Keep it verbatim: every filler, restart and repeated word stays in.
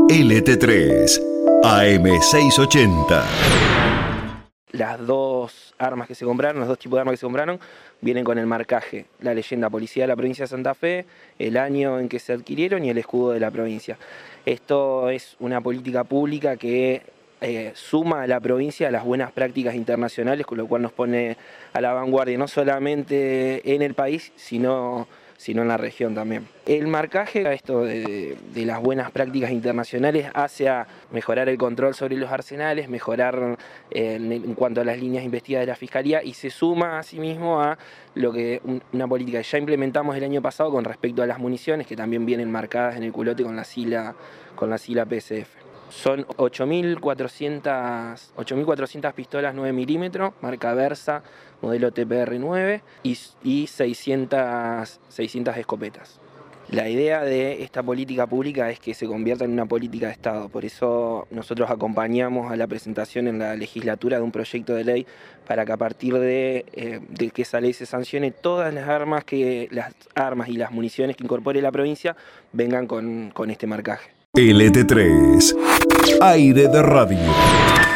L T tres, A M seiscientos ochenta. Las dos armas que se compraron, los dos tipos de armas que se compraron, vienen con el marcaje, la leyenda Policía de la Provincia de Santa Fe, el año en que se adquirieron y el escudo de la provincia. Esto es una política pública que eh, suma a la provincia a las buenas prácticas internacionales, con lo cual nos pone a la vanguardia no solamente en el país, sino... sino en la región también. El marcaje, esto de, de las buenas prácticas internacionales, hace a mejorar el control sobre los arsenales, mejorar eh, en, en cuanto a las líneas investigadas de la Fiscalía, y se suma asimismo a lo que una política que ya implementamos el año pasado con respecto a las municiones, que también vienen marcadas en el culote con la sigla, con la sigla P S F. Son ocho mil cuatrocientas pistolas nueve milímetros, marca Versa, modelo T P R nueve, y, y seiscientas escopetas. La idea de esta política pública es que se convierta en una política de Estado. Por eso nosotros acompañamos a la presentación en la legislatura de un proyecto de ley para que a partir de, eh, de que esa ley se sancione, todas las armas, que, las armas y las municiones que incorpore la provincia vengan con, con este marcaje. L T tres, Aire de Radio.